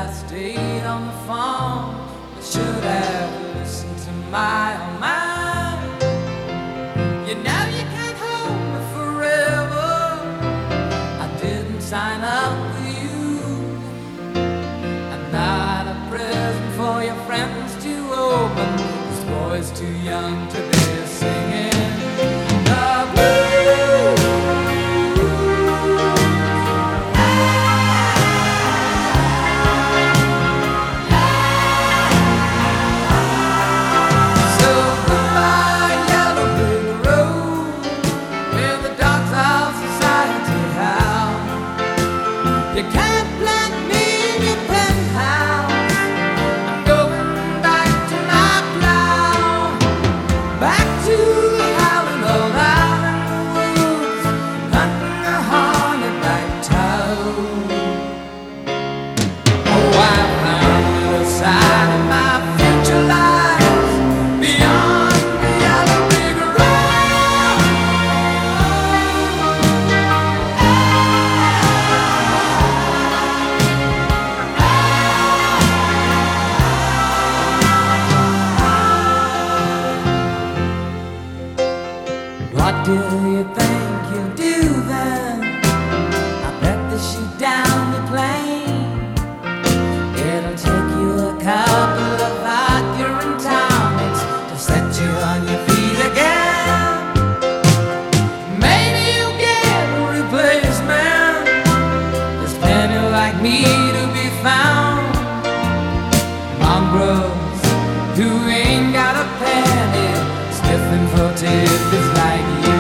I stayed on the phone. I should have listened to my own mind. You know you can't hold me forever. I didn't sign up with you. I'm not a present for your friends to open. This boy's too young to be singing the blues. You can't plant me in your penthouse. I'm going back to my plow, back to the howling old island woods, hunting a hornet-back toad. Oh, I found the other side of my future lies beyond the yellow brick road. What do you think you'll do then? I bet they shoot down the plane. It'll take you a couple of arguing tonics to set you on your feet again. Maybe you'll get a replacement. There's plenty like me to be found. Mongrels who ain't got a penny, sniffing for tidbits like you.